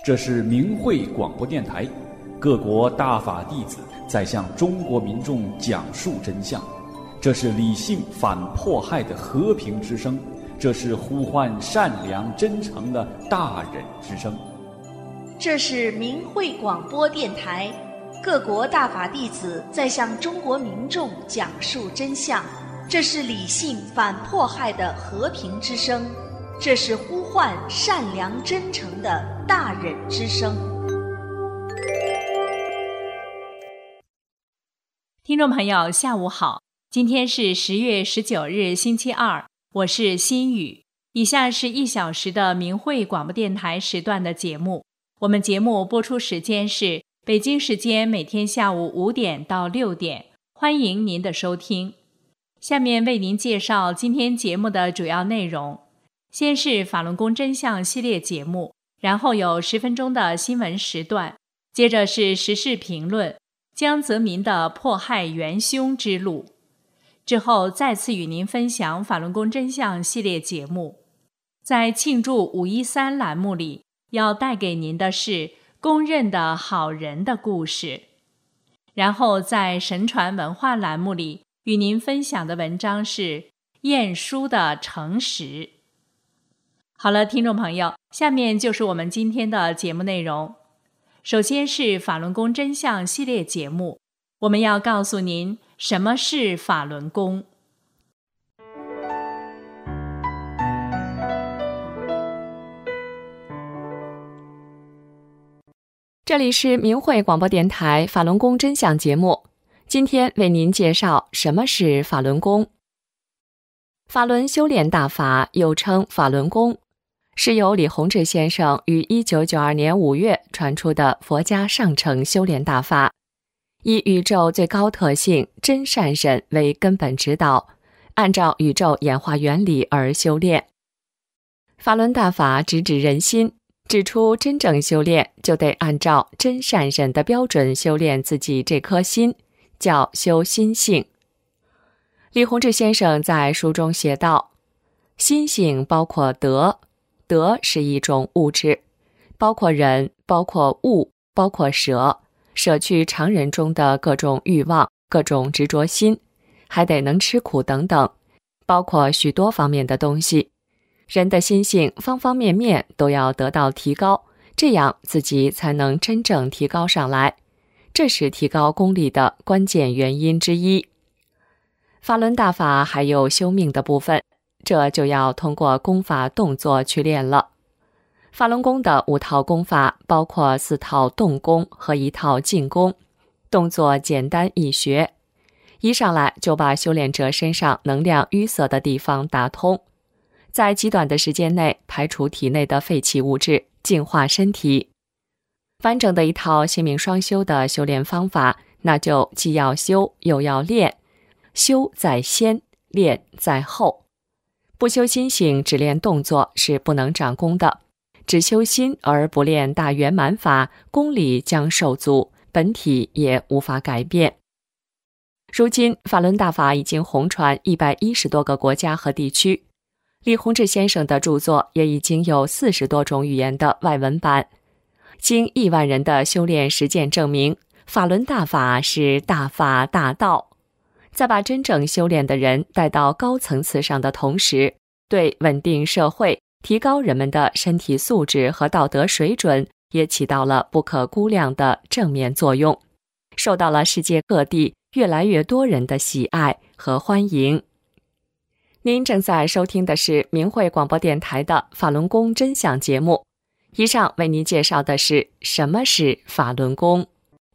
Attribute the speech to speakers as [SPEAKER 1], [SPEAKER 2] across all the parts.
[SPEAKER 1] 这是明慧广播电台，各国大法弟子在向中国民众讲述真相。这是理性反迫害的和平之声，这是呼唤善良真诚的大忍之声。
[SPEAKER 2] 这是明慧广播电台，各国大法弟子在向中国民众讲述真相。这是理性反迫害的和平之声，这是呼唤善良真诚的大忍之声。
[SPEAKER 3] 听众朋友下午好，今天是10月19日星期二，我是心雨。以下是1小时的明慧广播电台时段的节目。我们节目播出时间是北京时间每天下午5点到6点，欢迎您的收听。下面为您介绍今天节目的主要内容。先是法轮功真相系列节目，然后有10分钟的新闻时段，接着是时事评论，江泽民的迫害元凶之路。之后再次与您分享法轮功真相系列节目。在庆祝513栏目里，要带给您的是公认的好人的故事。然后在神传文化栏目里，与您分享的文章是晏殊的诚实。好了，听众朋友，下面就是我们今天的节目内容。首先是法轮功真相系列节目，我们要告诉您什么是法轮功。
[SPEAKER 4] 这里是明慧广播电台法轮功真相节目，今天为您介绍什么是法轮功。法轮修炼大法又称法轮功，是由李洪志先生于1992年5月传出的佛家上乘修炼大法，以宇宙最高特性真善忍为根本指导，按照宇宙演化原理而修炼。法轮大法直指人心，指出真正修炼就得按照真善忍的标准修炼自己这颗心，叫修心性。李洪志先生在书中写道，心性包括德，德是一种物质，包括忍，包括悟，包括舍，舍去常人中的各种欲望，各种执着心，还得能吃苦等等，包括许多方面的东西。人的心性方方面面都要得到提高，这样自己才能真正提高上来，这是提高功力的关键原因之一。法轮大法还有修命的部分，这就要通过功法动作去练了。法轮功的5套功法包括4套动功和1套静功，动作简单易学，一上来就把修炼者身上能量淤塞的地方打通，在极短的时间内排除体内的废弃物质，净化身体。完整的一套心命双修的修炼方法，那就既要修又要练，修在先，练在后。不修心性，只练动作是不能长功的，只修心而不练大圆满法，功力将受阻，本体也无法改变。如今法轮大法已经红传110多个国家和地区，李洪志先生的著作也已经有40多种语言的外文版。经亿万人的修炼实践证明，法轮大法是大法大道。在把真正修炼的人带到高层次上的同时，对稳定社会、提高人们的身体素质和道德水准也起到了不可估量的正面作用，受到了世界各地越来越多人的喜爱和欢迎。您正在收听的是明慧广播电台的法轮功真相节目，以上为您介绍的是什么是法轮功。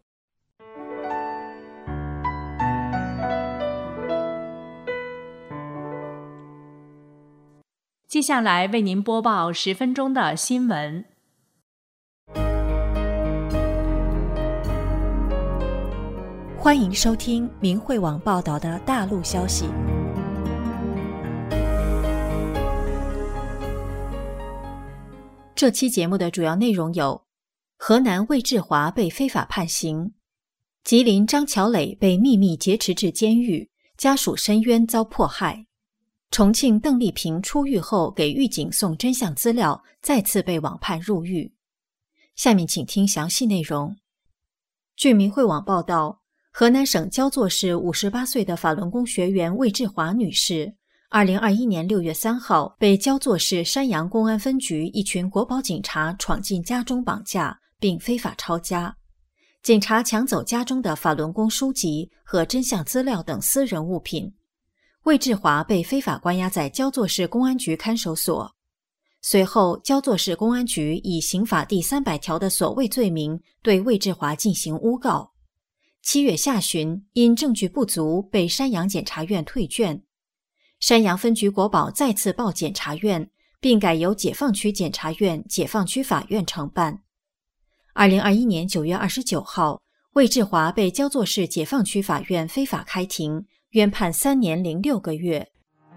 [SPEAKER 3] 接下来为您播报10分钟的新闻。
[SPEAKER 5] 欢迎收听明慧网报道的大陆消息。这期节目的主要内容有：河南魏志华被非法判刑，吉林张乔磊被秘密劫持至监狱，家属申冤遭迫害；重庆邓丽萍出狱后给狱警送真相资料，再次被网判入狱； 下面请听详细内容。据明慧网报道，河南省焦作市58岁的法轮功学员魏志华女士2021年6月3号被焦作市山阳公安分局一群国保警察闯进家中绑架，并非法抄家。警察抢走家中的法轮功书籍和真相资料等私人物品。魏志华被非法关押在焦作市公安局看守所。随后，焦作市公安局以刑法第300条的所谓罪名对魏志华进行诬告。7月下旬，因证据不足，被山阳检察院退卷。山阳分局国保再次报检察院，并改由解放区检察院、解放区法院承办。2021年9月29号，魏志华被焦作市解放区法院非法开庭，冤判3年0.6个月。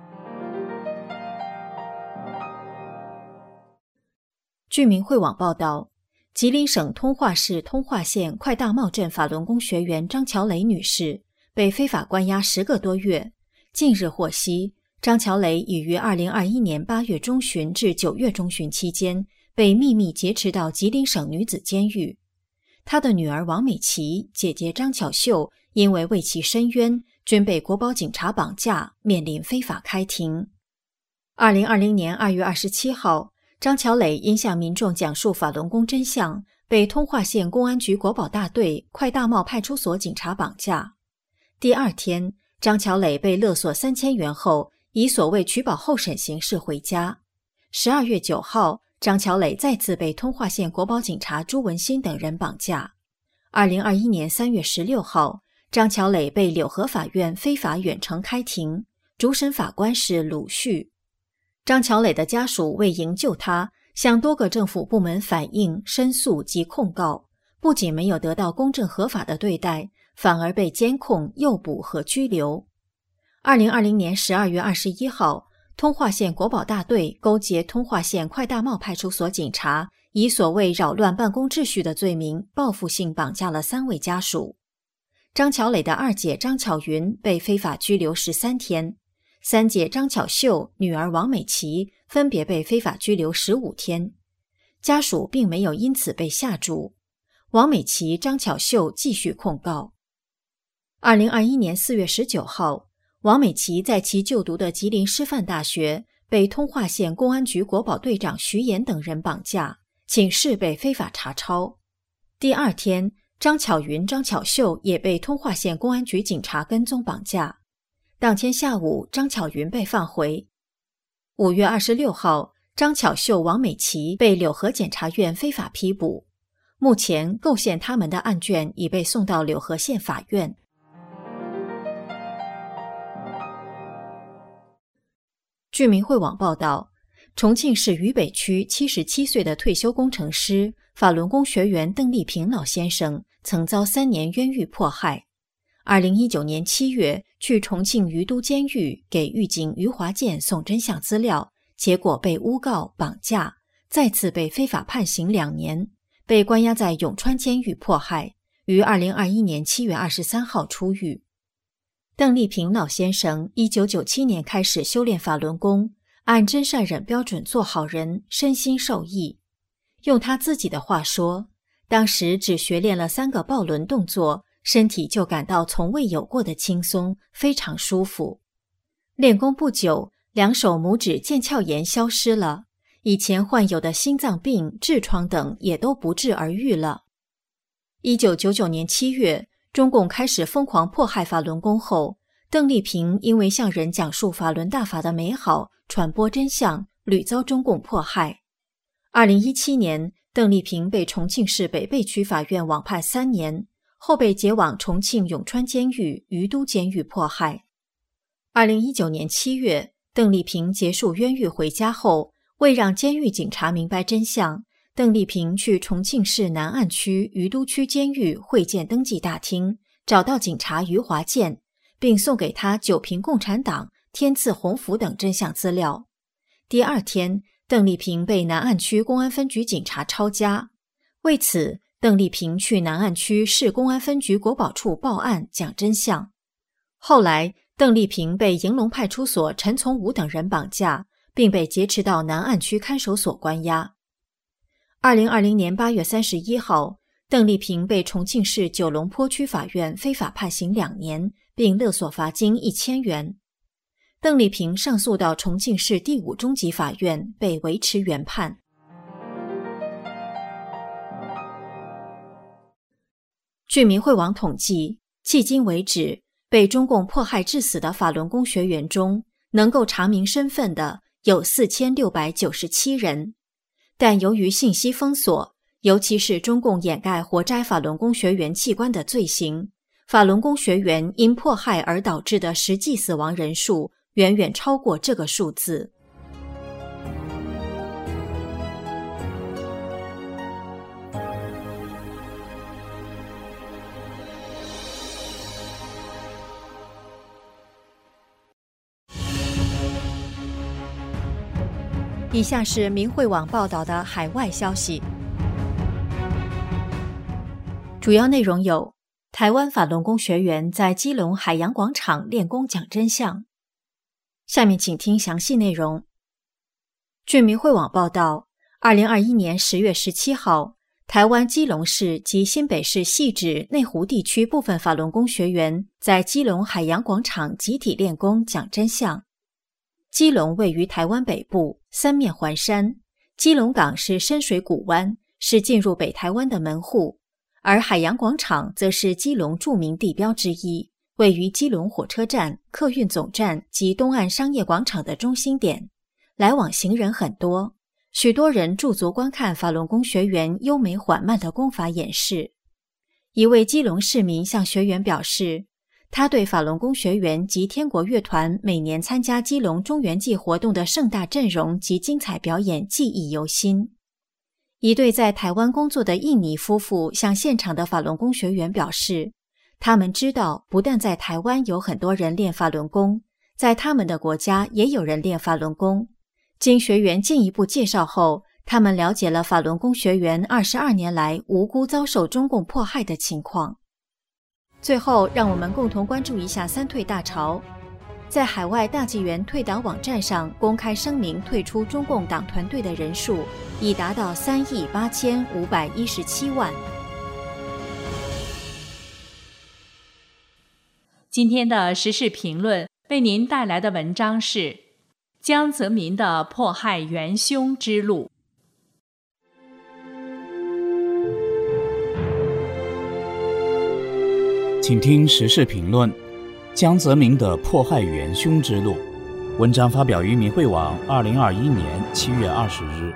[SPEAKER 5] 据明慧网报道，吉林省通化市通化县快大茂镇法轮功学员张乔蕾女士被非法关押10个多月。近日获悉，张乔蕾已于2021年8月中旬至9月中旬期间被秘密劫持到吉林省女子监狱。她的女儿王美琪、姐姐张巧秀因为为其申冤，均被国保警察绑架，面临非法开庭。2020年2月27号，张乔蕾因向民众讲述法轮功真相，被通化县公安局国保大队快大茂派出所警察绑架。第二天，张乔蕾被勒索3000元后，以所谓取保候审形式回家。12月9号，张乔蕾再次被通化县国保警察朱文新等人绑架。2021年3月16号，张乔蕾被柳河法院非法远程开庭，主审法官是鲁旭。张乔蕾的家属为营救他，向多个政府部门反映、申诉及控告，不仅没有得到公正合法的对待，反而被监控、诱捕和拘留。2020年12月21号，通化县国保大队勾结通化县快大茂派出所警察，以所谓扰乱办公秩序的罪名，报复性绑架了3位家属。张乔蕾的二姐张巧云被非法拘留13天，三姐张巧秀、女儿王美琪分别被非法拘留15天。家属并没有因此被下逐。王美琪、张巧秀继续控告。2021年4月19号，王美琪在其就读的吉林师范大学被通化县公安局国保队长徐岩等人绑架，寝室被非法查抄。第二天，张巧云、张巧秀也被通化县公安局警察跟踪绑架。当天下午，张巧云被放回。5月26号，张巧秀、王美琪被柳河检察院非法批捕。目前，构陷他们的案卷已被送到柳河县法院。据明慧网报道，重庆市渝北区77岁的退休工程师、法轮功学员邓丽萍老先生曾遭3年冤狱迫害。2019年7月，去重庆渝都监狱给狱警余华建送真相资料，结果被诬告绑架，再次被非法判刑2年，被关押在永川监狱迫害，于2021年7月23号出狱。邓丽萍老先生1997年开始修炼法轮功，按真善忍标准做好人，身心受益。用他自己的话说，当时只学练了3个抱轮动作，身体就感到从未有过的轻松，非常舒服。练功不久，2手拇指腱鞘炎消失了，以前患有的心脏病、痔疮等也都不治而愈了。1999年7月，中共开始疯狂迫害法轮功后，邓丽萍因为向人讲述法轮大法的美好，传播真相，屡遭中共迫害。2017年，邓丽萍被重庆市北碚区法院网判3年，后被解往重庆永川监狱、渝都监狱迫害。2019年7月，邓丽萍结束冤狱回家后，为让监狱警察明白真相，邓丽萍去重庆市南岸区渝都区监狱会见登记大厅，找到警察余华建，并送给他9瓶共产党、天赐鸿福等真相资料。第二天，邓丽萍被南岸区公安分局警察抄家，为此邓丽萍去南岸区市公安分局国保处报案讲真相。后来，邓丽萍被迎龙派出所陈从武等人绑架，并被劫持到南岸区看守所关押。 2020年8月31号，邓丽萍被重庆市九龙坡区法院非法判刑2年，并勒索罚金1000元。邓丽萍上诉到重庆市第5中级法院，被维持原判。据明慧网统计，迄今为止，被中共迫害致死的法轮功学员中，能够查明身份的有4697人。但由于信息封锁，尤其是中共掩盖活摘法轮功学员器官的罪行，法轮功学员因迫害而导致的实际死亡人数远远超过这个数字。以下是明慧网报道的海外消息，主要内容有：台湾法轮功学员在基隆海洋广场练功讲真相。下面请听详细内容。据明慧网报道，2021年10月17号，台湾基隆市及新北市汐止、内湖地区部分法轮功学员在基隆海洋广场集体练功讲真相。基隆位于台湾北部，三面环山，基隆港是深水谷湾，是进入北台湾的门户，而海洋广场则是基隆著名地标之一，位于基隆火车站、客运总站及东岸商业广场的中心点，来往行人很多，许多人驻足观看法轮功学员优美缓慢的功法演示。一位基隆市民向学员表示，他对法轮功学员及天国乐团每年参加基隆中元祭活动的盛大阵容及精彩表演记忆犹新。一对在台湾工作的印尼夫妇向现场的法轮功学员表示，他们知道不但在台湾有很多人练法轮功，在他们的国家也有人练法轮功。经学员进一步介绍后，他们了解了法轮功学员22年来无辜遭受中共迫害的情况。最后，让我们共同关注一下三退大潮。在海外大纪元退党网站上公开声明退出中共党团队的人数已达到38517万。
[SPEAKER 3] 今天的时事评论为您带来的文章是江泽民的迫害元凶之路。
[SPEAKER 6] 请听时事评论：江泽民的迫害元凶之路。文章发表于明慧网2021年7月20日。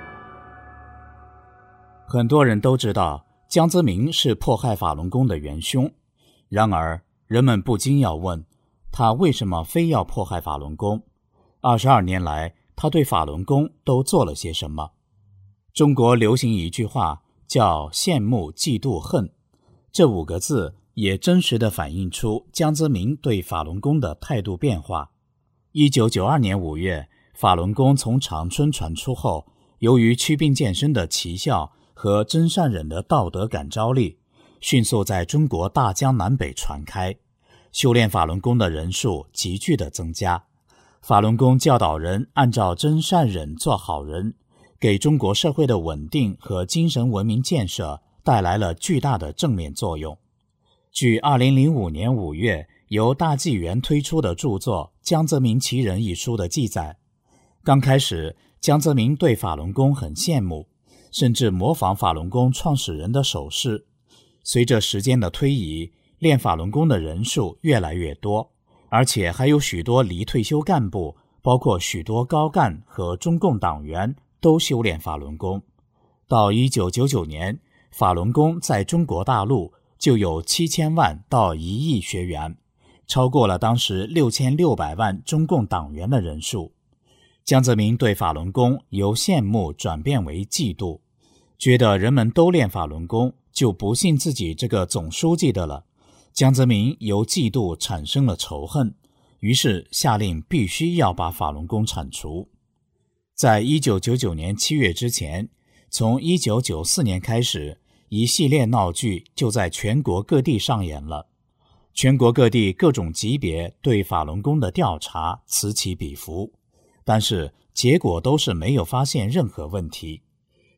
[SPEAKER 6] 很多人都知道江泽民是迫害法轮功的元凶，然而人们不禁要问，他为什么非要迫害法轮功？22年来，他对法轮功都做了些什么？中国流行一句话叫羡慕、嫉妒、恨，这5个字也真实地反映出江泽民对法轮功的态度变化。1992年5月，法轮功从长春传出后，由于祛病健身的奇效和真善忍的道德感召力，迅速在中国大江南北传开，修炼法轮功的人数急剧的增加。法轮功教导人按照真善忍做好人，给中国社会的稳定和精神文明建设带来了巨大的正面作用。据2005年5月由大纪元推出的著作《江泽民其人》一书的记载，刚开始江泽民对法轮功很羡慕，甚至模仿法轮功创始人的手势。随着时间的推移，练法轮功的人数越来越多，而且还有许多离退休干部，包括许多高干和中共党员都修炼法轮功。到1999年，法轮功在中国大陆就有7000万到1亿学员，超过了当时6600万中共党员的人数。江泽民对法轮功由羡慕转变为嫉妒，觉得人们都练法轮功，就不信自己这个总书记的了。江泽民由嫉妒产生了仇恨，于是下令必须要把法轮功铲除。在1999年7月之前，从1994年开始，一系列闹剧就在全国各地上演了。全国各地各种级别对法轮功的调查此起彼伏，但是结果都是没有发现任何问题。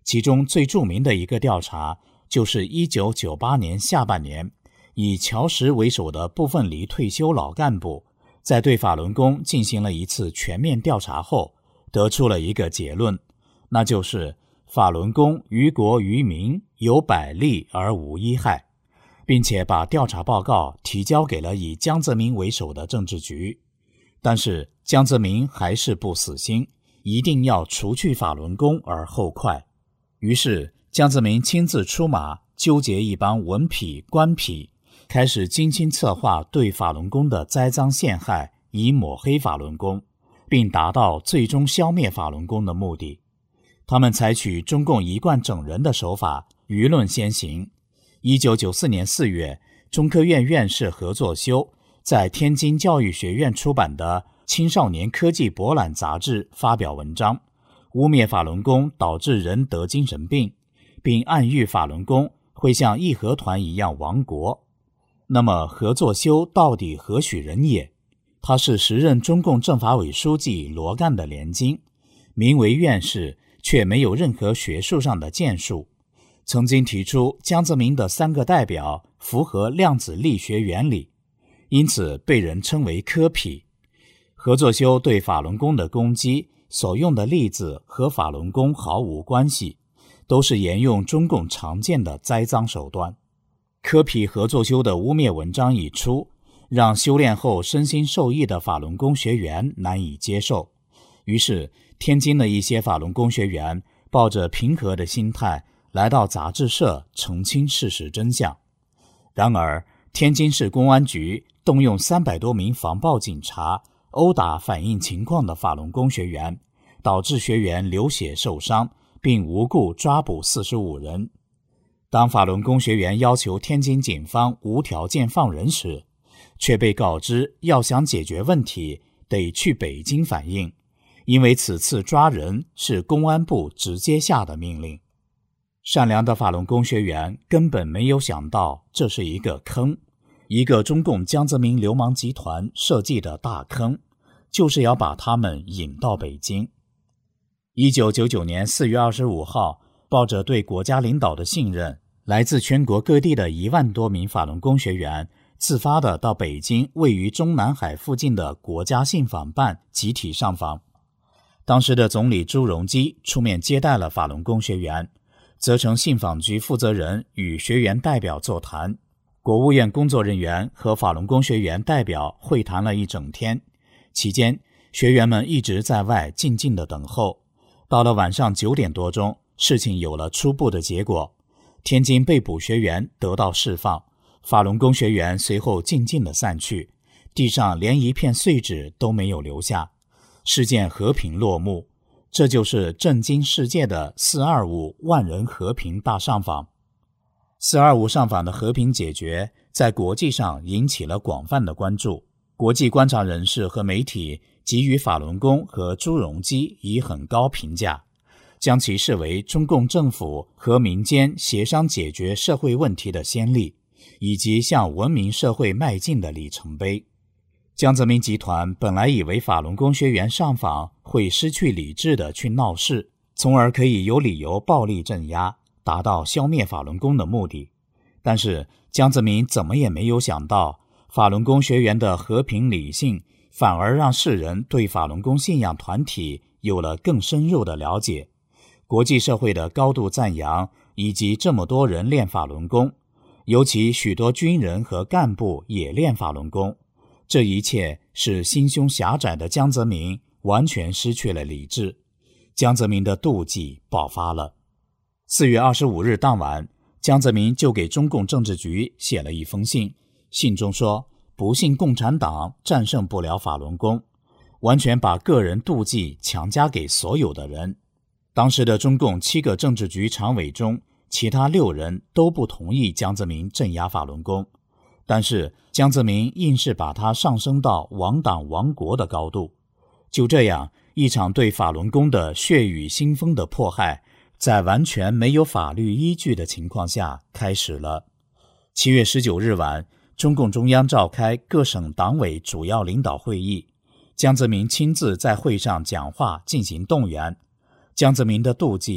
[SPEAKER 6] 其中最著名的一个调查就是1998年下半年，以乔石为首的部分离退休老干部在对法轮功进行了一次全面调查后，得出了一个结论，那就是法轮功于国于民有百利而无一害，并且把调查报告提交给了以江泽民为首的政治局。但是江泽民还是不死心，一定要除去法轮功而后快。于是江泽民亲自出马，纠结一帮文痞官痞，开始精心策划对法轮功的栽赃陷害，以抹黑法轮功，并达到最终消灭法轮功的目的。他们采取中共一贯整人的手法，舆论先行。1994年4月，中科院院士何作修在天津教育学院出版的《青少年科技博览》杂志发表文章，污蔑法轮功导致人得精神病，并暗喻法轮功会像义和团一样亡国。那么何作修到底何许人也？他是时任中共政法委书记罗干的连襟，名为院士，却没有任何学术上的建树。曾经提出江泽民的3个代表符合量子力学原理，因此被人称为科痞。何作修对法轮功的攻击所用的例子和法轮功毫无关系，都是沿用中共常见的栽赃手段。科痞何作修的污蔑文章一出，让修炼后身心受益的法轮功学员难以接受，于是天津的一些法轮功学员抱着平和的心态来到杂志社澄清事实真相。然而天津市公安局动用300多名防暴警察殴打反映情况的法轮功学员，导致学员流血受伤，并无故抓捕45人。当法轮功学员要求天津警方无条件放人时，却被告知要想解决问题得去北京反映，因为此次抓人是公安部直接下的命令。善良的法轮功学员根本没有想到这是一个坑，一个中共江泽民流氓集团设计的大坑，就是要把他们引到北京。1999年4月25号，抱着对国家领导的信任，来自全国各地的1万多名法轮功学员自发地到北京位于中南海附近的国家信访办集体上访。当时的总理朱镕基出面接待了法轮功学员，责成信访局负责人与学员代表座谈。国务院工作人员和法轮功学员代表会谈了一整天，期间学员们一直在外静静地等候。到了晚上9点多钟，事情有了初步的结果，天津被捕学员得到释放，法轮功学员随后静静地散去，地上连一片碎纸都没有留下，事件和平落幕。这就是震惊世界的425万人和平大上访。425上访的和平解决在国际上引起了广泛的关注，国际观察人士和媒体给予法轮功和朱镕基以很高评价，将其视为中共政府和民间协商解决社会问题的先例，以及向文明社会迈进的里程碑。江泽民集团本来以为法轮功学员上访会失去理智地去闹事，从而可以有理由暴力镇压，达到消灭法轮功的目的。但是江泽民怎么也没有想到，法轮功学员的和平理性反而让世人对法轮功信仰团体有了更深入的了解，国际社会的高度赞扬，以及这么多人练法轮功，尤其许多军人和干部也练法轮功，这一切使心胸狭窄的江泽民完全失去了理智。江泽民的妒忌爆发了。4月25日当晚，江泽民就给中共政治局写了一封信，信中说不信共产党战胜不了法轮功，完全把个人妒忌强加给所有的人。当时的中共7个政治局常委中，其他6人都不同意江泽民镇压法轮功，但是江泽民硬是把它上升到亡党亡国的高度。就这样，一场对法轮功的血雨腥风的迫害，在完全没有法律依据的情况下开始了。7月19日晚，中共中央召开各省党委主要领导会议，江泽民亲自在会上讲话进行动员。江泽民的妒忌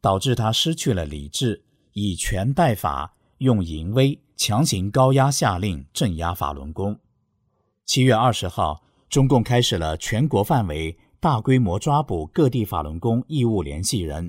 [SPEAKER 6] 导致他失去了理智，以权代法，用淫威强行高压下令镇压法轮功。7月20号，中共开始了全国范围大规模抓捕各地法轮功义务联系人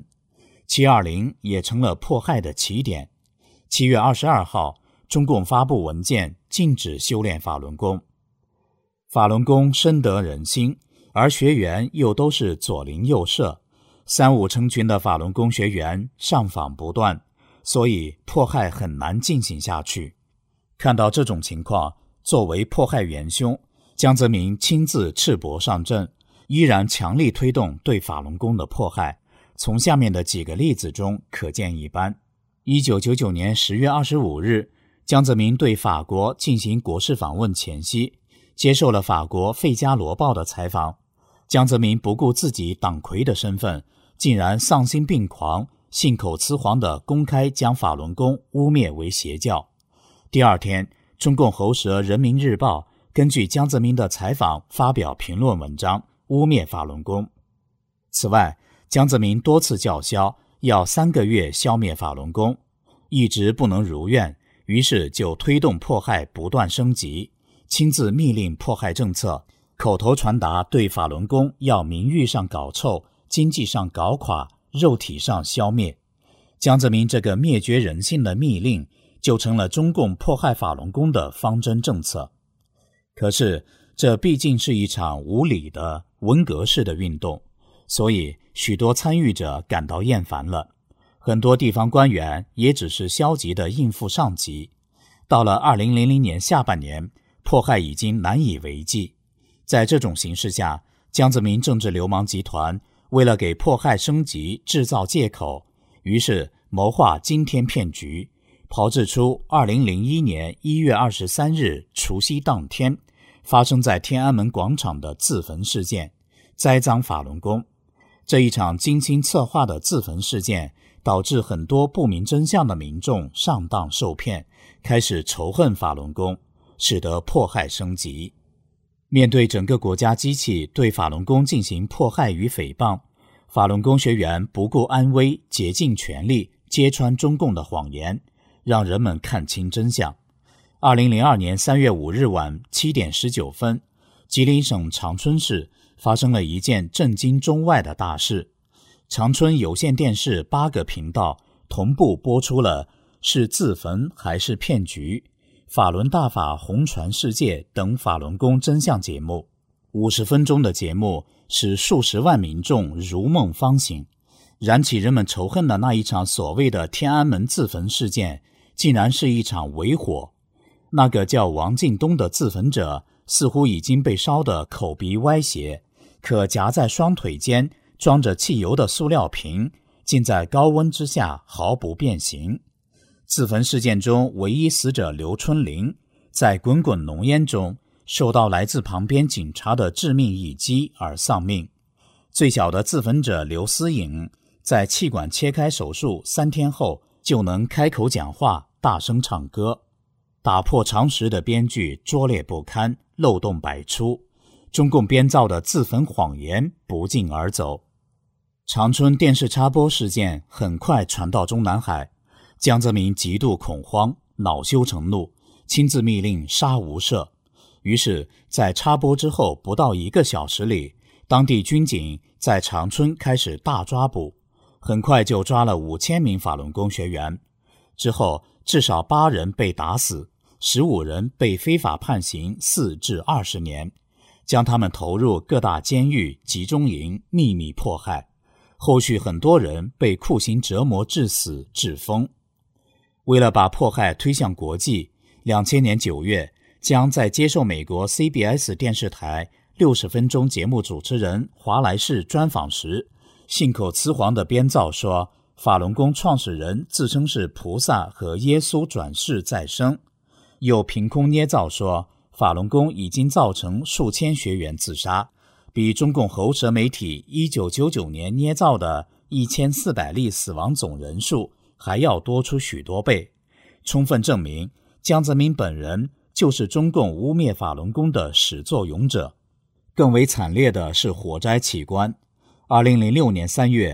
[SPEAKER 6] ，720也成了迫害的起点。7月22号，中共发布文件禁止修炼法轮功。法轮功深得人心，而学员又都是左邻右舍，3、5成群的法轮功学员上访不断，所以迫害很难进行下去。看到这种情况，作为迫害元凶，江泽民亲自赤膊上阵，依然强力推动对法轮功的迫害。从下面的几个例子中可见一斑。1999年10月25日，江泽民对法国进行国事访问前夕，接受了法国《费加罗报》的采访。江泽民不顾自己党魁的身份，竟然丧心病狂、信口雌黄地公开将法轮功污蔑为邪教。第二天，中共喉舌《人民日报》根据江泽民的采访发表评论文章，污蔑法轮功。此外，江泽民多次叫嚣要3个月消灭法轮功，一直不能如愿，于是就推动迫害不断升级，亲自密令迫害政策，口头传达对法轮功要名誉上搞臭，经济上搞垮，肉体上消灭。江泽民这个灭绝人性的密令就成了中共迫害法轮功的方针政策。可是这毕竟是一场无理的文革式的运动，所以许多参与者感到厌烦了，很多地方官员也只是消极地应付上级。到了2000年下半年，迫害已经难以为继。在这种形势下，江泽民政治流氓集团为了给迫害升级制造借口，于是谋划惊天骗局，炮制出2001年1月23日除夕当天发生在天安门广场的自焚事件，栽赃法轮功。这一场精心策划的自焚事件，导致很多不明真相的民众上当受骗，开始仇恨法轮功，使得迫害升级。面对整个国家机器对法轮功进行迫害与诽谤，法轮功学员不顾安危，竭尽全力揭穿中共的谎言，让人们看清真相。2002年3月5日晚7点19分，吉林省长春市发生了一件震惊中外的大事。长春有线电视8个频道同步播出了是自焚还是骗局、法轮大法红传世界等法轮功真相节目。50分钟的节目使数十万民众如梦方醒，燃起人们仇恨的那一场所谓的天安门自焚事件，竟然是一场伪火。那个叫王进东的自焚者似乎已经被烧得口鼻歪斜，可夹在双腿间装着汽油的塑料瓶竟在高温之下毫不变形。自焚事件中唯一死者刘春林在滚滚浓烟中受到来自旁边警察的致命一击而丧命。最小的自焚者刘思颖在气管切开手术3天后就能开口讲话，大声唱歌。打破常识的编剧拙劣不堪，漏洞百出，中共编造的自焚谎言不胫而走。长春电视插播事件很快传到中南海，江泽民极度恐慌，恼羞成怒，亲自密令杀无赦。于是在插播之后不到1个小时里，当地军警在长春开始大抓捕，很快就抓了5000名法轮功学员。之后至少8人被打死，15人被非法判刑4至20年，将他们投入各大监狱、集中营秘密迫害。后续很多人被酷刑折磨致死、致疯。为了把迫害推向国际，2000年9月，将在接受美国 CBS 电视台60分钟节目主持人华莱士专访时，信口雌黄地编造说法轮功创始人自称是菩萨和耶稣转世再生，又凭空捏造说法轮功已经造成数千学员自杀，比中共喉舌媒体1999年捏造的1400例死亡总人数还要多出许多倍，充分证明江泽民本人就是中共污蔑法轮功的始作俑者。更为惨烈的是火灾起关。2006年3月，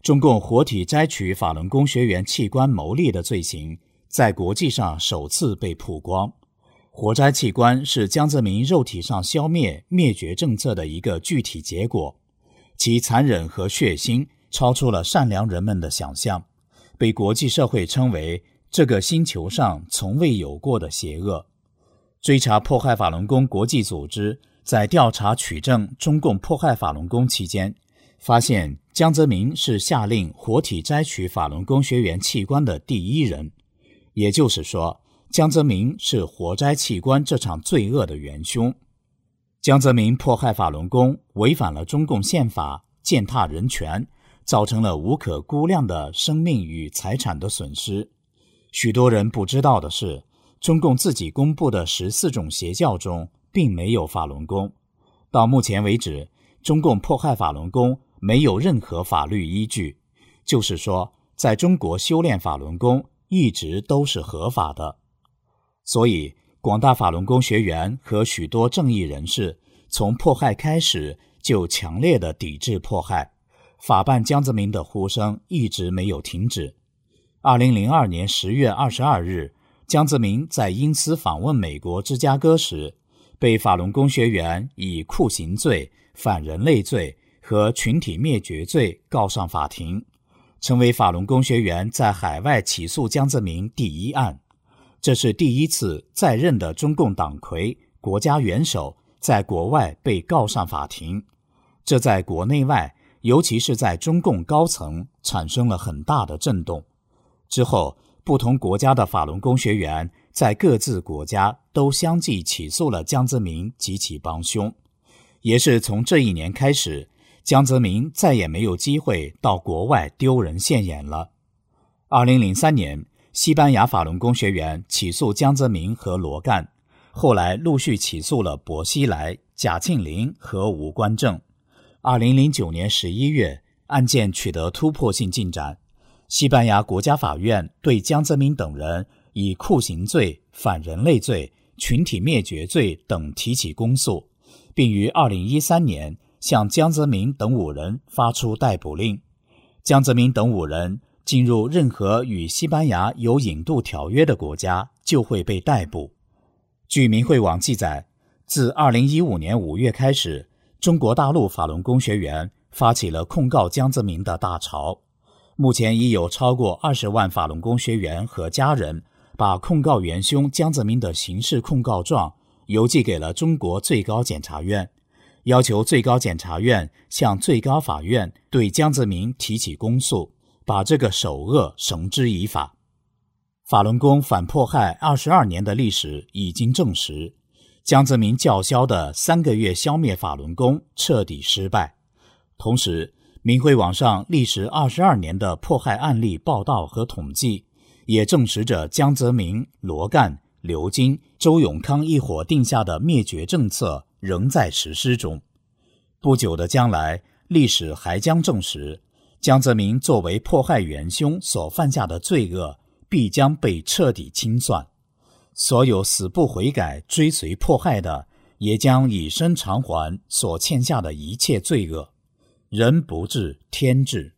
[SPEAKER 6] 中共活体摘取法轮功学员器官牟利的罪行在国际上首次被曝光。活摘器官是江泽民肉体上消灭灭绝政策的一个具体结果，其残忍和血腥超出了善良人们的想象，被国际社会称为这个星球上从未有过的邪恶。追查迫害法轮功国际组织在调查取证中共迫害法轮功期间，发现江泽民是下令活体摘取法轮功学员器官的第一人，也就是说，江泽民是活摘器官这场罪恶的元凶。江泽民迫害法轮功，违反了中共宪法，践踏人权，造成了无可估量的生命与财产的损失。许多人不知道的是，中共自己公布的14种邪教中并没有法轮功。到目前为止，中共迫害法轮功没有任何法律依据，就是说，在中国修炼法轮功一直都是合法的。所以，广大法轮功学员和许多正义人士从迫害开始就强烈地抵制迫害，法办江泽民的呼声一直没有停止。2002年10月22日，江泽民在因私访问美国芝加哥时，被法轮功学员以酷刑罪、反人类罪和群体灭绝罪告上法庭，成为法轮功学员在海外起诉江泽民第一案。这是第一次在任的中共党魁、国家元首在国外被告上法庭，这在国内外，尤其是在中共高层产生了很大的震动。之后，不同国家的法轮功学员在各自国家都相继起诉了江泽民及其帮凶。也是从这一年开始，江泽民再也没有机会到国外丢人现眼了。2003年，西班牙法轮功学员起诉江泽民和罗干，后来陆续起诉了薄熙来、贾庆林和吴官正。2009年11月，案件取得突破性进展，西班牙国家法院对江泽民等人以酷刑罪、反人类罪、群体灭绝罪等提起公诉，并于2013年向江泽民等5人发出逮捕令。江泽民等5人进入任何与西班牙有引渡条约的国家就会被逮捕。据明慧网记载，自2015年5月开始，中国大陆法轮功学员发起了控告江泽民的大潮。目前已有超过20万法轮功学员和家人把控告元凶江泽民的刑事控告状邮寄给了中国最高检察院，要求最高检察院向最高法院对江泽民提起公诉，把这个首恶绳之以法。法轮功反迫害22年的历史已经证实，江泽民叫嚣的3个月消灭法轮功彻底失败。同时，明慧网上历时22年的迫害案例报道和统计，也证实着江泽民、罗干、刘金、周永康一伙定下的灭绝政策仍在实施中。不久的将来，历史还将证实，江泽民作为迫害元凶所犯下的罪恶必将被彻底清算，所有死不悔改追随迫害的，也将以身偿还所欠下的一切罪恶。人不治，天治。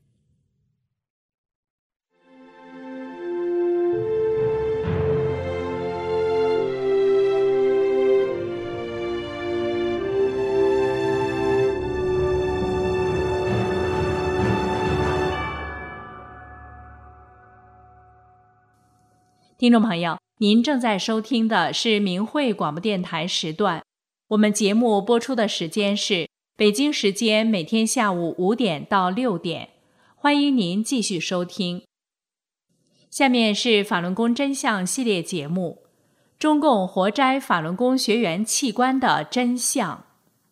[SPEAKER 3] 听众朋友，您正在收听的是明慧广播电台时段，我们节目播出的时间是北京时间每天下午5点到6点，欢迎您继续收听。下面是法轮功真相系列节目，中共活摘法轮功学员器官的真相。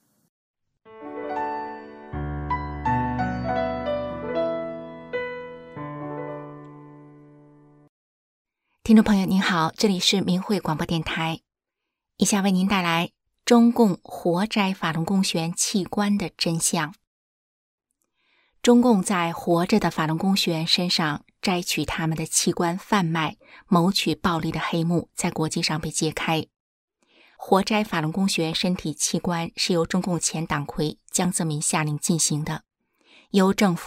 [SPEAKER 7] 听众朋友您好，这里是明慧广播电台，以下为您带来中共活摘法轮功学员器官的真相。中共在活着的法轮功学员身上摘取他们的器官贩卖、谋取暴利的黑幕在国际上被揭开。活摘法轮功学员身体器官是由中共前党魁江泽民下令进行的，由政府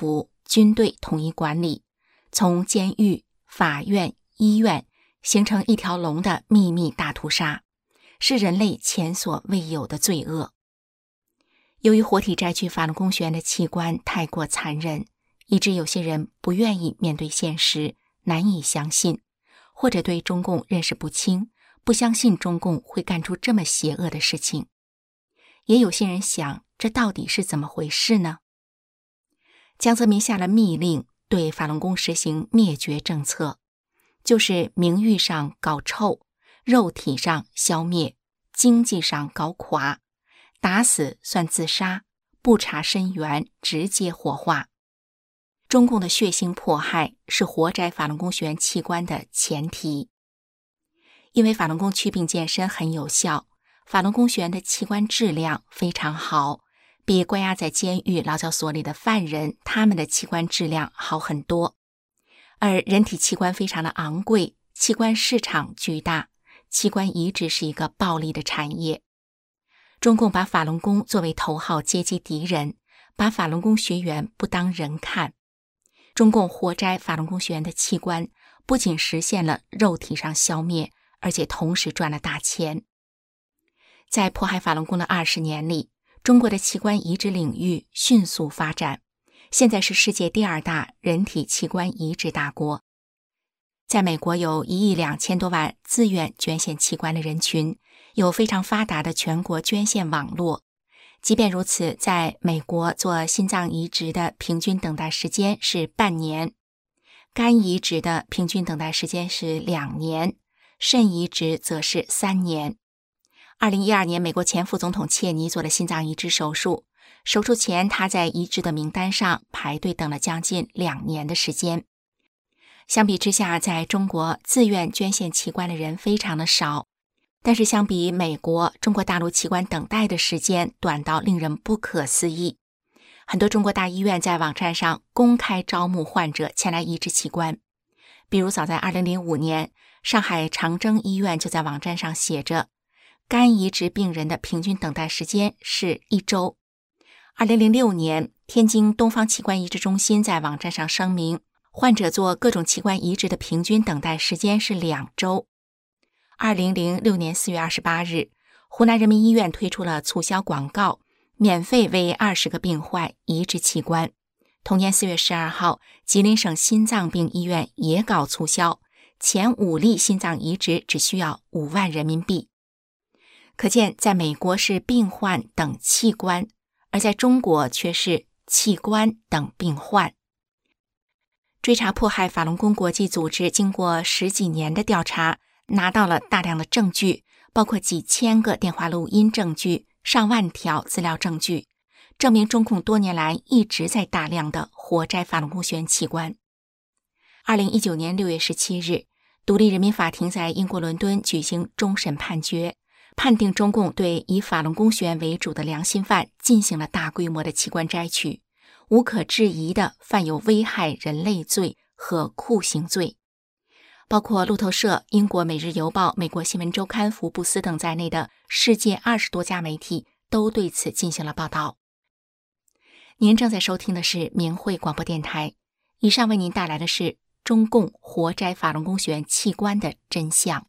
[SPEAKER 7] 军队统一管理，从监狱、法院、医院形成一条龙的秘密大屠杀，是人类前所未有的罪恶。由于活体摘取法轮功学员的器官太过残忍，以致有些人不愿意面对现实，难以相信，或者对中共认识不清，不相信中共会干出这么邪恶的事情。也有些人想，这到底是怎么回事呢？江泽民下了密令，对法轮功实行灭绝政策，就是名誉上搞臭，肉体上消灭，经济上搞垮，打死算自杀，不查身源，直接火化。中共的血腥迫害是活摘法轮功学员器官的前提。因为法轮功祛病健身很有效，法轮功学员的器官质量非常好，比关押在监狱、劳教所里的犯人，他们的器官质量好很多。而人体器官非常的昂贵，器官市场巨大，器官移植是一个暴利的产业。中共把法轮功作为头号阶级敌人，把法轮功学员不当人看。中共活摘法轮功学员的器官，不仅实现了肉体上消灭，而且同时赚了大钱。在迫害法轮功的20年里，中国的器官移植领域迅速发展，现在是世界第2大人体器官移植大国。在美国有1亿2千多万自愿捐献器官的人群，有非常发达的全国捐献网络。即便如此，在美国做心脏移植的平均等待时间是半年，肝移植的平均等待时间是2年，肾移植则是3年。2012年，美国前副总统切尼做了心脏移植手术，手术前他在移植的名单上排队等了将近2年的时间。相比之下，在中国自愿捐献器官的人非常的少，但是相比美国，中国大陆器官等待的时间短到令人不可思议。很多中国大医院在网站上公开招募患者前来移植器官，比如早在2005年，上海长征医院就在网站上写着，肝移植病人的平均等待时间是1周。2006年，天津东方器官移植中心在网站上声明，患者做各种器官移植的平均等待时间是2周。2006年4月28日，湖南人民医院推出了促销广告，免费为20个病患移植器官。同年4月12号，吉林省心脏病医院也搞促销，前5例心脏移植只需要5万人民币。可见，在美国是病患等器官，而在中国却是器官等病患。追查迫害法轮功国际组织经过10几年的调查，拿到了大量的证据，包括几千个电话录音证据、上万条资料证据，证明中共多年来一直在大量的活摘法轮功学员器官。2019年6月17日，独立人民法庭在英国伦敦举行终审判决，判定中共对以法轮功学员为主的良心犯进行了大规模的器官摘取，无可置疑的犯有危害人类罪和酷刑罪。包括路透社、英国《每日邮报》、美国新闻周刊、福布斯等在内的世界20多家媒体都对此进行了报道。您正在收听的是明慧广播电台，以上为您带来的是中共活摘法轮功学员器官的真相。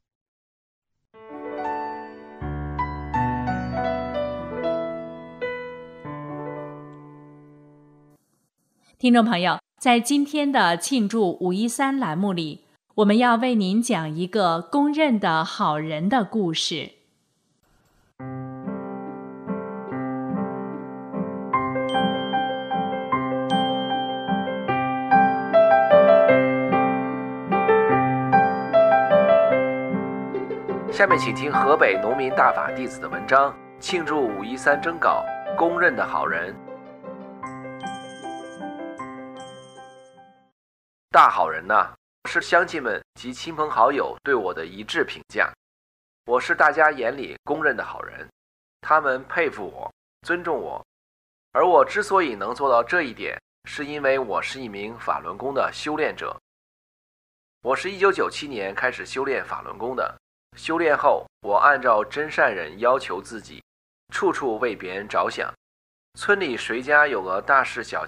[SPEAKER 3] 听众朋友，在今天的庆祝513栏目里，我们要为您讲一个公认的好人的故事。
[SPEAKER 8] 下面请听河北农民大法弟子的文章，庆祝513征稿，公认的好人。大好人呐，是乡亲们及亲朋好友对我的一致评价。我是大家眼里公认的好人，他们佩服我，尊重我。而我之所以能做到这一点，是因为我是一名法轮功的修炼者。我是1997年开始修炼法轮功的，修炼后，我按照真善忍要求自己，处处为别人着想。村里谁家有个大事小情，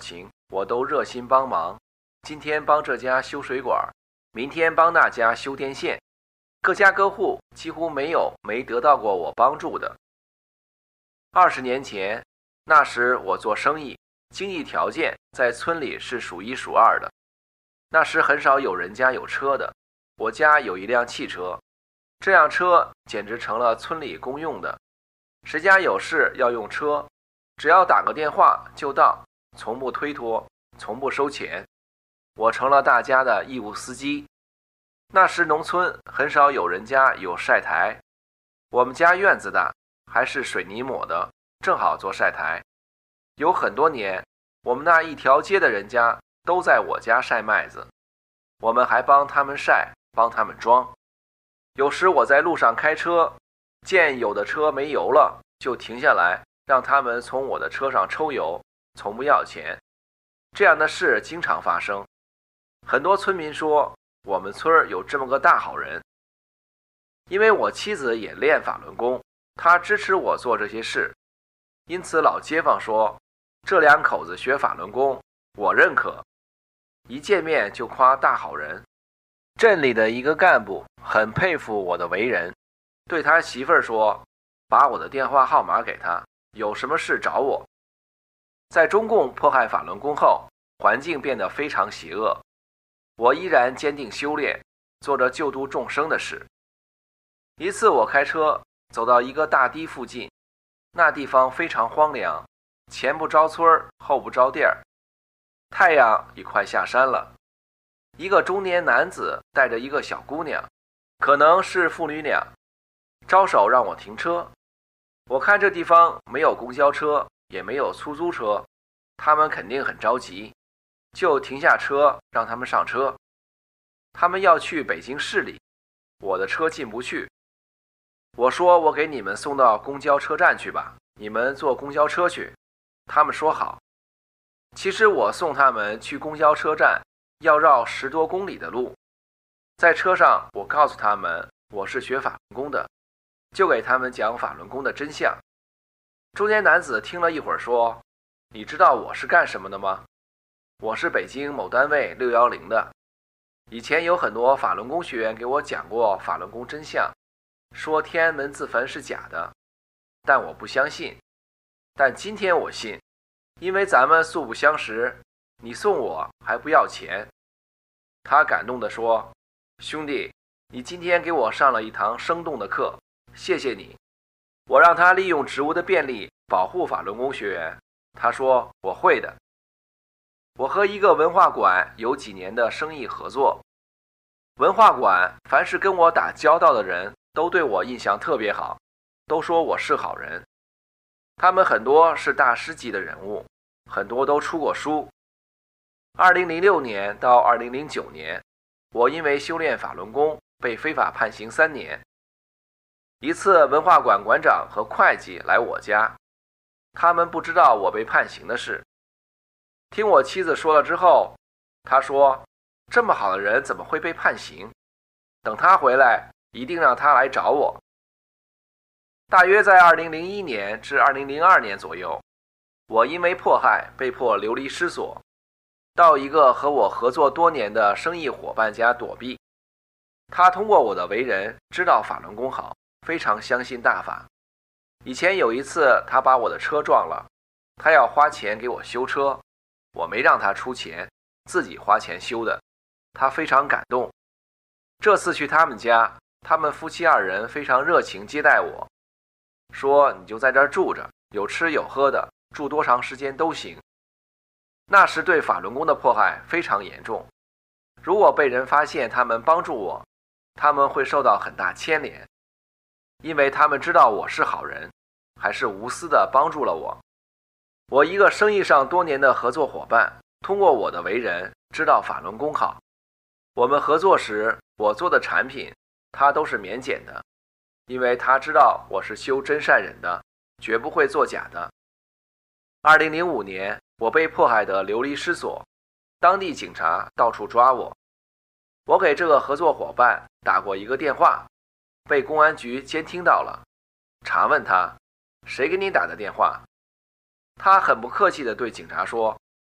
[SPEAKER 8] 我都热心帮忙，今天帮这家修水管，明天帮那家修电线，各家各户几乎没有没得到过我帮助的。20年前，那时我做生意，经济条件在村里是数一数二的。那时很少有人家有车的，我家有一辆汽车，这辆车简直成了村里公用的。谁家有事要用车，只要打个电话就到，从不推脱，从不收钱。我成了大家的义务司机。那时农村很少有人家有晒台，我们家院子大，还是水泥抹的，正好做晒台。有很多年，我们那一条街的人家都在我家晒麦子，我们还帮他们晒，帮他们装。有时我在路上开车，见有的车没油了，就停下来让他们从我的车上抽油，从不要钱。这样的事经常发生。很多村民说我们村有这么个大好人。因为我妻子也练法轮功，她支持我做这些事，因此老街坊说这两口子学法轮功，我认可。一见面就夸大好人。镇里的一个干部很佩服我的为人，对他媳妇儿说，把我的电话号码给他，有什么事找我。在中共迫害法轮功后，环境变得非常邪恶，我依然坚定修炼，做着救度众生的事。一次我开车走到一个大堤附近，那地方非常荒凉，前不着村后不着店，太阳已快下山了。一个中年男子带着一个小姑娘，可能是父女俩，招手让我停车。我看这地方没有公交车，也没有出租车，他们肯定很着急，就停下车让他们上车。他们要去北京市里，我的车进不去。我说我给你们送到公交车站去吧，你们坐公交车去。他们说好。其实我送他们去公交车站要绕10多公里的路。在车上我告诉他们我是学法轮功的，就给他们讲法轮功的真相。中年男子听了一会儿说，你知道我是干什么的吗？我是北京某单位610的。以前有很多法轮功学员给我讲过法轮功真相，说天安门自焚是假的，但我不相信。但今天我信，因为咱们素不相识，你送我还不要钱。他感动地说，兄弟，你今天给我上了一堂生动的课，谢谢你。我让他利用职务的便利保护法轮功学员，他说我会的。我和一个文化馆有几年的生意合作，文化馆凡是跟我打交道的人都对我印象特别好，都说我是好人。他们很多是大师级的人物，很多都出过书。2006年到2009年，我因为修炼法轮功被非法判刑3年。一次文化馆馆长和会计来我家，他们不知道我被判刑的事。听我妻子说了之后，他说这么好的人怎么会被判刑，等他回来一定让他来找我。大约在2001年至2002年左右，我因为迫害被迫流离失所，到一个和我合作多年的生意伙伴家躲避。他通过我的为人知道法轮功好，非常相信大法。以前有一次他把我的车撞了，他要花钱给我修车，我没让他出钱，自己花钱修的，他非常感动。这次去他们家，他们夫妻2人非常热情接待我，说你就在这儿住着，有吃有喝的，住多长时间都行。那时对法轮功的迫害非常严重，如果被人发现他们帮助我，他们会受到很大牵连，因为他们知道我是好人，还是无私的帮助了我。我一个生意上多年的合作伙伴，通过我的为人知道法轮功好。我们合作时，我做的产品他都是免检的，因为他知道我是修真善忍的，绝不会做假的。2005年，我被迫害得流离失所，当地警察到处抓我。我给这个合作伙伴打过一个电话，被公安局监听到了，查问他，谁给你打的电话？他很不客气地对警察说，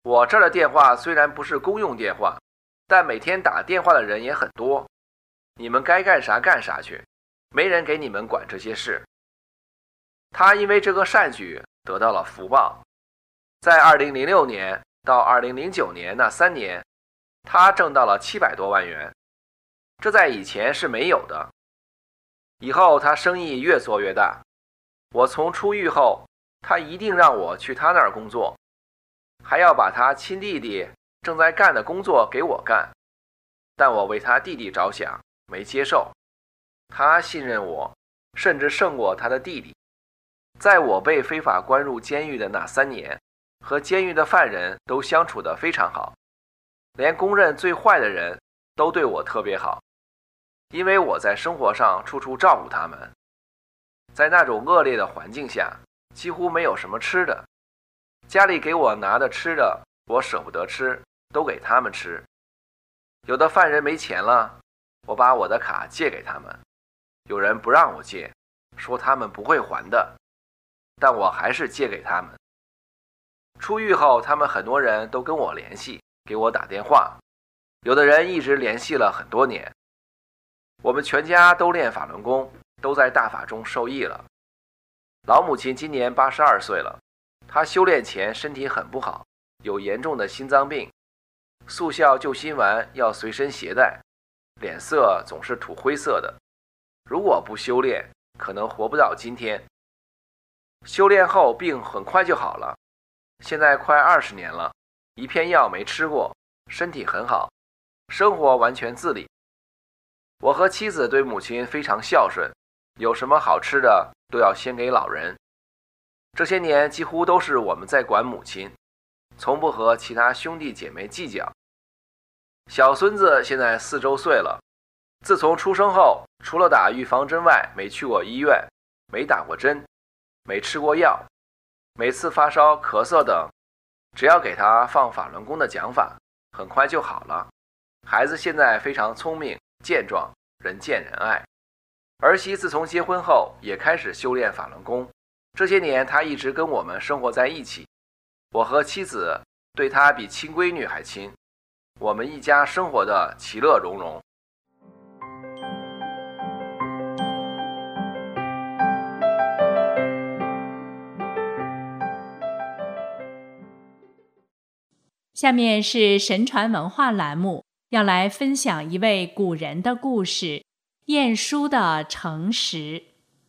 [SPEAKER 8] 我这儿的电话虽然不是公用电话，但每天打电话的人也很多，你们该干啥干啥去，没人给你们管这些事。他因为这个善举得到了福报，在2006年到2009年那3年，他挣到了700多万元，这在以前是没有的。以后他生意越做越大，我从出狱后，他一定让我去他那儿工作，还要把他亲弟弟正在干的工作给我干，但我为他弟弟着想，没接受。他信任我，甚至胜过他的弟弟。在我被非法关入监狱的那3年，和监狱的犯人都相处得非常好，连公认最坏的人都对我特别好，因为我在生活上处处照顾他们。在那种恶劣的环境下，几乎没有什么吃的，家里给我拿的吃的我舍不得吃，都给他们吃。有的犯人没钱了，我把我的卡借给他们，有人不让我借，说他们不会还的，但我还是借给他们。出狱后，他们很多人都跟我联系，给我打电话，有的人一直联系了很多年。我们全家都练法轮功，都在大法中受益了。老母亲今年82岁了，她修炼前身体很不好，有严重的心脏病，速效救心丸要随身携带，脸色总是土灰色的，如果不修炼，可能活不到今天。修炼后病很快就好了，现在快20年了，一片药没吃过，身体很好，生活完全自理。我和妻子对母亲非常孝顺，有什么好吃的都要先给老人。这些年几乎都是我们在管母亲，从不和其他兄弟姐妹计较。小孙子现在4周岁了，自从出生后，除了打预防针外，没去过医院，没打过针，没吃过药，每次发烧、咳嗽等，只要给他放法轮功的讲法，很快就好了。孩子现在非常聪明健壮，人见人爱。儿媳自从结婚后也开始修炼法轮功，这些年她一直跟我们生活在一起，我和妻子对她比亲闺女还亲，我们一家生活的其乐融融。
[SPEAKER 3] 下面是神传文化栏目，要来分享一位古人的故事——晏殊的诚实。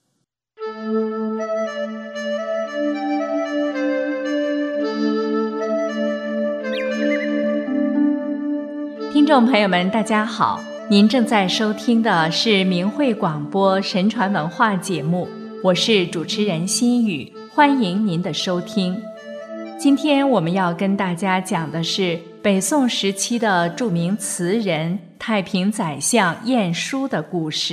[SPEAKER 3] 听众朋友们，大家好，您正在收听的是明慧广播神传文化节目，我是主持人心雨，欢迎您的收听。今天我们要跟大家讲的是北宋时期的著名词人、太平宰相晏殊的故事。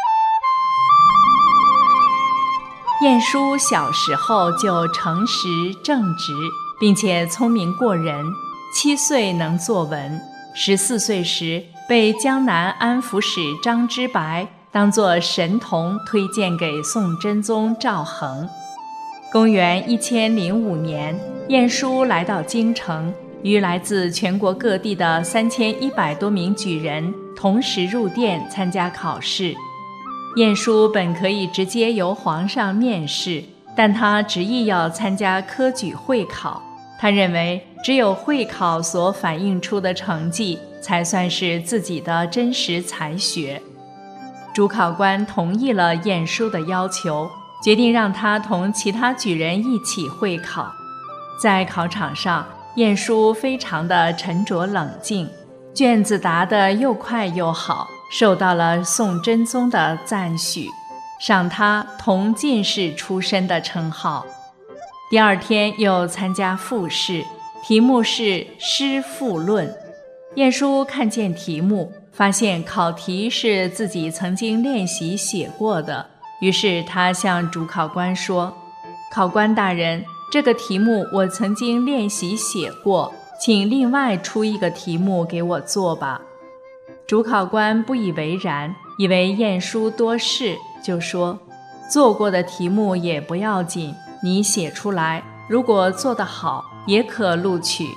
[SPEAKER 3] 晏殊小时候就诚实正直，并且聪明过人，7岁能作文，14岁时被江南安抚使张之白当作神童推荐给宋真宗赵恒。公元1005年，晏殊来到京城，与来自全国各地的3100多名举人同时入殿参加考试。晏殊本可以直接由皇上面试，但他执意要参加科举会考。他认为只有会考所反映出的成绩，才算是自己的真实才学。主考官同意了晏殊的要求，决定让他同其他举人一起会考。在考场上，晏殊非常的沉着冷静，卷子答得又快又好，受到了宋真宗的赞许，赏他同进士出身的称号。第2天又参加复试，题目是《诗赋论》。晏殊看见题目，发现考题是自己曾经练习写过的，于是他向主考官说：“考官大人，这个题目我曾经练习写过，请另外出一个题目给我做吧。”主考官不以为然，以为晏殊多事，就说：“做过的题目也不要紧，你写出来，如果做得好，也可录取。”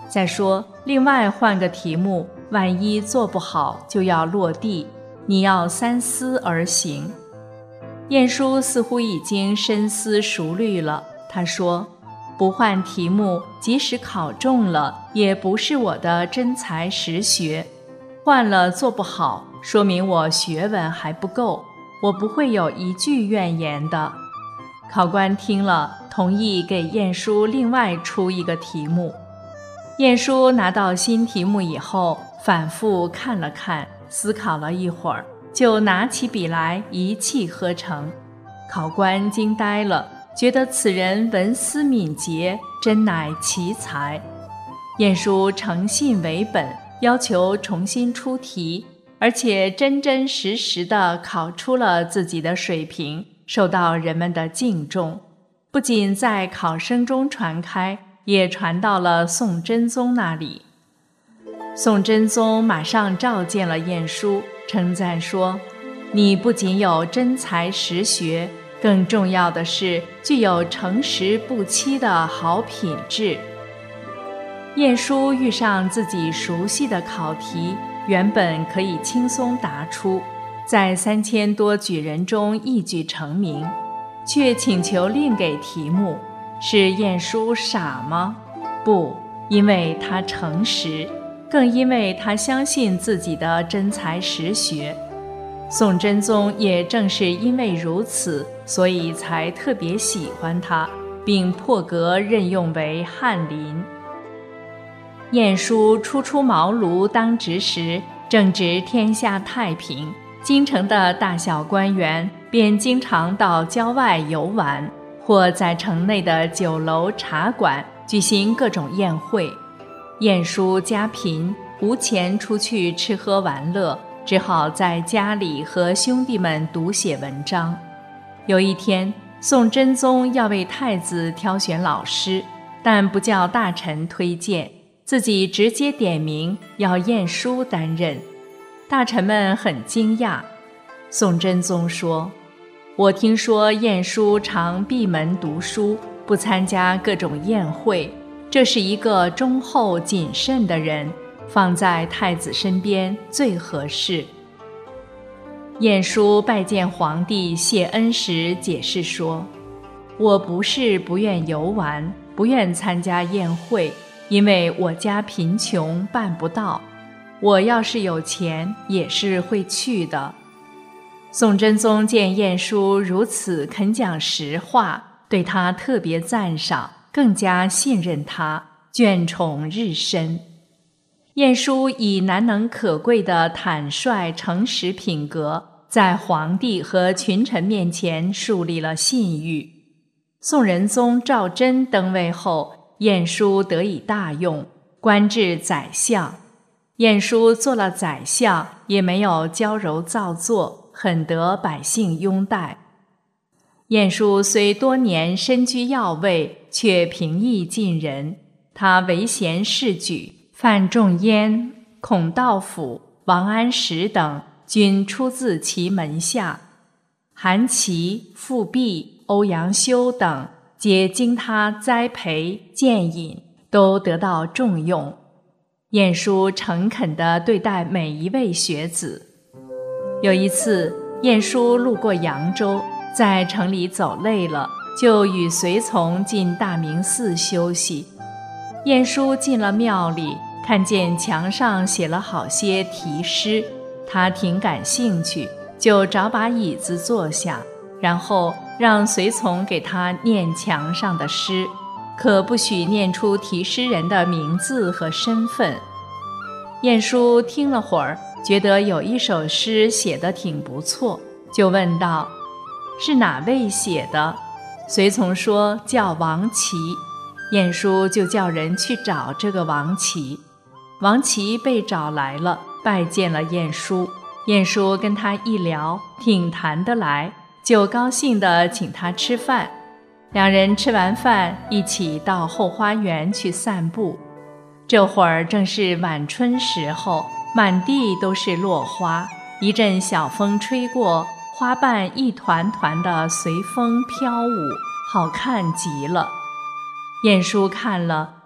[SPEAKER 3] 再说，另外换个题目，万一做不好就要落地，你要三思而行。晏殊似乎已经深思熟虑了，他说，不换题目，即使考中了，也不是我的真才实学。换了做不好，说明我学问还不够，我不会有一句怨言的。考官听了，同意给晏殊另外出一个题目。晏殊拿到新题目以后，反复看了看，思考了一会儿，就拿起笔来一气呵成。考官惊呆了，觉得此人文思敏捷，真乃奇才。晏殊诚信为本，要求重新出题，而且真真实实地考出了自己的水平，受到人们的敬重，不仅在考生中传开，也传到了宋真宗那里。宋真宗马上召见了晏殊，称赞说，你不仅有真才实学，更重要的是具有诚实不欺的好品质。晏殊遇上自己熟悉的考题，原本可以轻松答出，在3000多举人中一举成名，却请求另给题目。是晏殊傻吗？不，因为他诚实，更因为他相信自己的真才实学。宋真宗也正是因为如此，所以才特别喜欢他，并破格任用为翰林。晏殊初茅庐当值时，正值天下太平，京城的大小官员便经常到郊外游玩，或在城内的酒楼茶馆举行各种宴会。晏殊家贫，无钱出去吃喝玩乐，只好在家里和兄弟们读写文章。有一天，宋真宗要为太子挑选老师，但不叫大臣推荐，自己直接点名要晏殊担任。大臣们很惊讶。宋真宗说，我听说晏殊常闭门读书，不参加各种宴会，这是一个忠厚谨慎的人，放在太子身边最合适。晏殊拜见皇帝谢恩时解释说，我不是不愿游玩，不愿参加宴会，因为我家贫穷办不到，我要是有钱也是会去的。宋真宗见晏殊如此肯讲实话，对他特别赞赏，更加信任他，眷宠日深。晏殊以难能可贵的坦率诚实品格，在皇帝和群臣面前树立了信誉。宋仁宗赵祯登位后，晏殊得以大用，官至宰相。晏殊做了宰相，也没有娇柔造作，很得百姓拥戴。晏殊虽多年身居要位，却平易近人。他为贤士举，范仲淹、孔道辅、王安石等均出自其门下，韩琦、富弼、欧阳修等皆经他栽培荐引，都得到重用。晏殊诚恳地对待每一位学子。有一次，晏殊路过扬州，在城里走累了，就与随从进大明寺休息。晏殊进了庙里，看见墙上写了好些题诗，他挺感兴趣，就找把椅子坐下，然后让随从给他念墙上的诗，可不许念出题诗人的名字和身份。晏殊听了会儿，觉得有一首诗写得挺不错，就问道：“是哪位写的？”随从说叫王琦。晏殊就叫人去找这个王琦。王琦被找来了，拜见了晏殊。晏殊跟他一聊，挺谈得来，就高兴地请他吃饭。两人吃完饭，一起到后花园去散步。这会儿正是晚春时候，满地都是落花，一阵小风吹过，花瓣一团团地随风飘舞，好看极了。晏殊看了，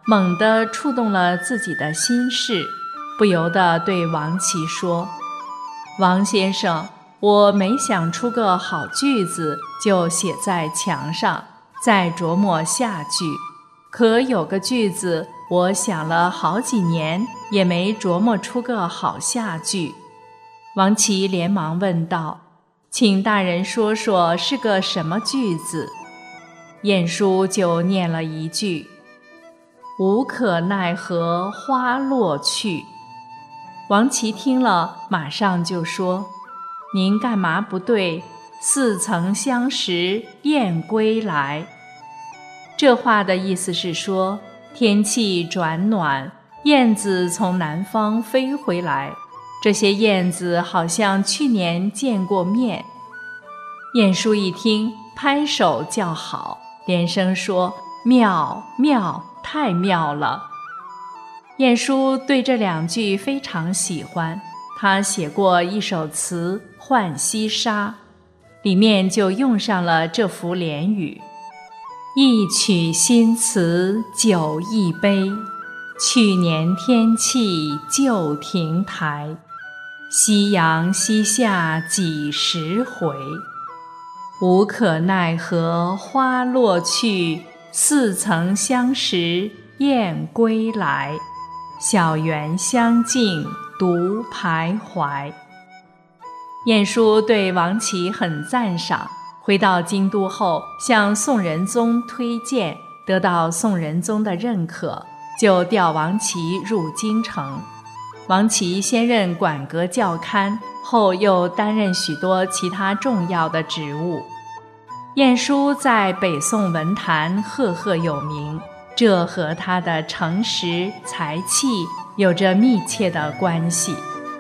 [SPEAKER 3] 猛地触动了自己的心事，不由得对王琦说：“王先生，我每想出个好句子，就写在墙上，再琢磨下句。可有个句子，我想了好几年，也没琢磨出个好下句。”王琦连忙问道：“请大人说说是个什么句子？”晏殊就念了一句：“无可奈何花落去。”王琦听了，马上就说：“您干嘛不对？似曾相识燕归来。”这话的意思是说，天气转暖，燕子从南方飞回来，这些燕子好像去年见过面。晏殊一听，拍手叫好，连声说：“妙妙，太妙了！”晏殊对这两句非常喜欢，他写过一首词《浣溪沙》，里面就用上了这幅联语：“一曲新词酒一杯，去年天气旧亭台。夕阳西下几时回？无可奈何花落去，似曾相识燕归来。小园香径独徘徊。”晏殊对王琦很赞赏，回到京都后向宋仁宗推荐，得到宋仁宗的认可，就调王琦入京城。王琦先任馆阁校勘，后又担任许多其他重要的职务。晏殊在北宋文坛赫赫有名，这和他的诚实才气有着密切的关系。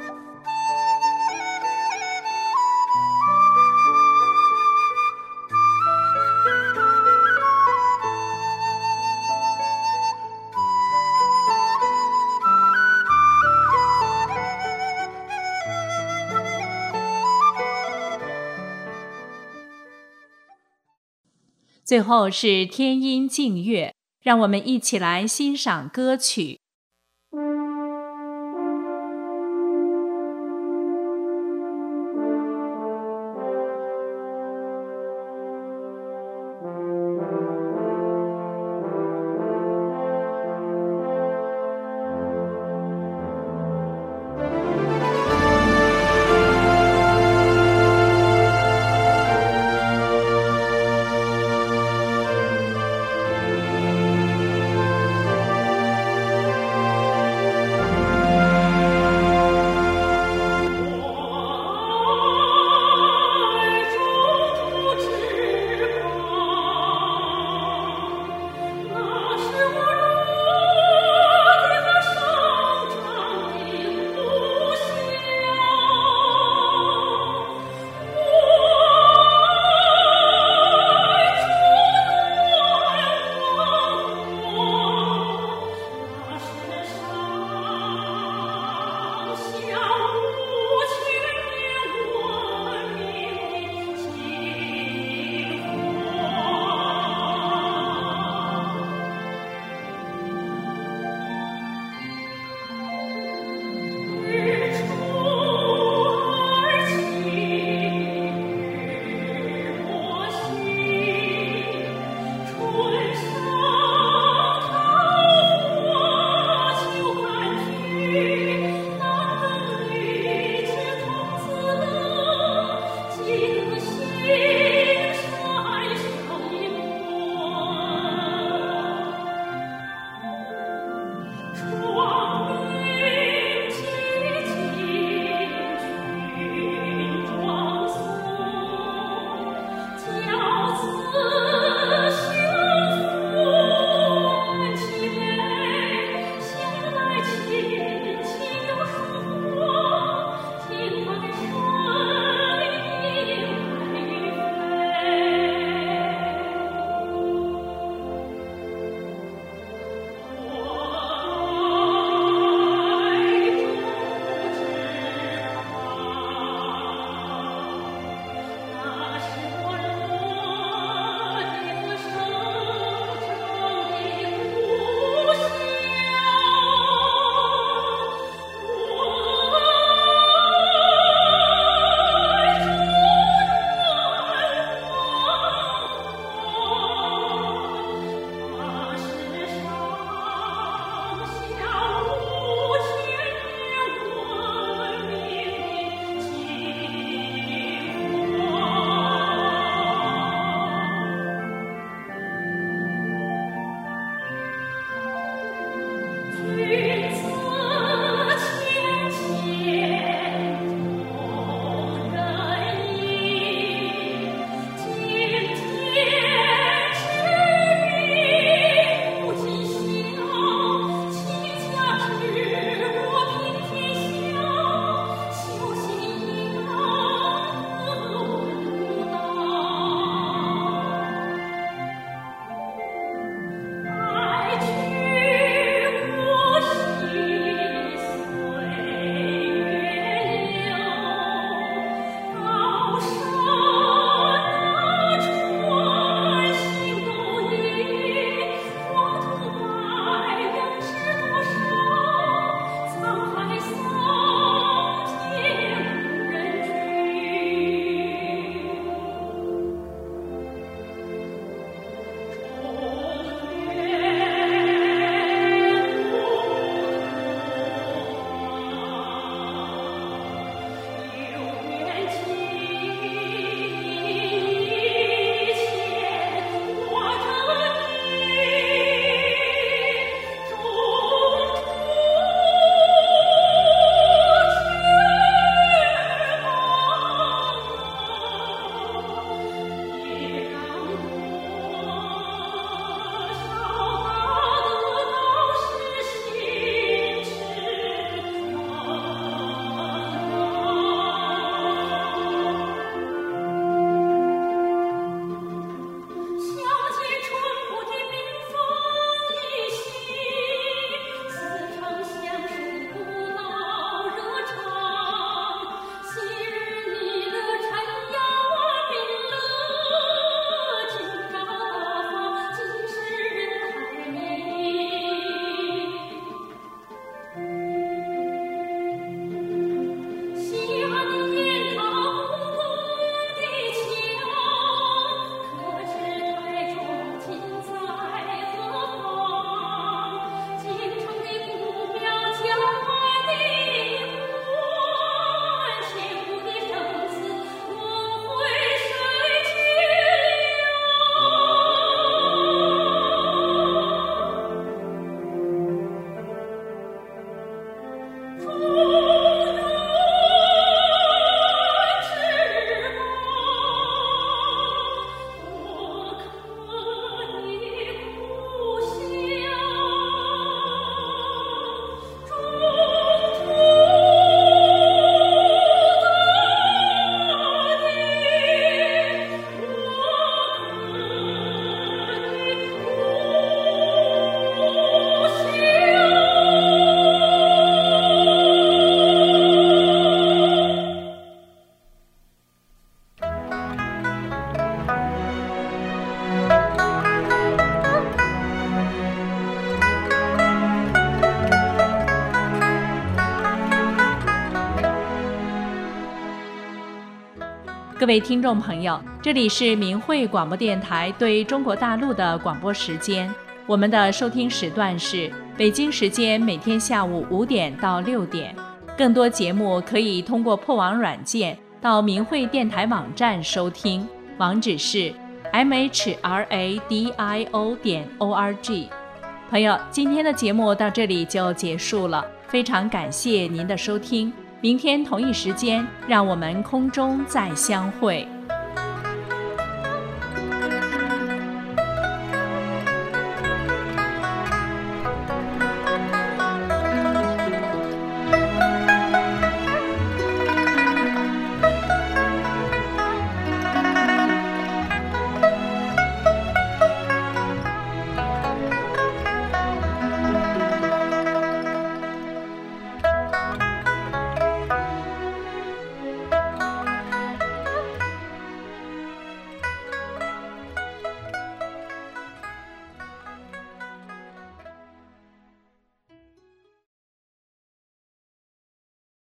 [SPEAKER 3] 最后是天音净乐，让我们一起来欣赏歌曲。 各位听众朋友，这里是明慧广播电台对中国大陆的广播时间。我们的收听时段是北京时间每天下午5点到6点。更多节目可以通过破网软件到明慧电台网站收听，网址是 mhradio.org。朋友，今天的节目到这里就结束了，非常感谢您的收听。明天同一时间，让我们空中再相会。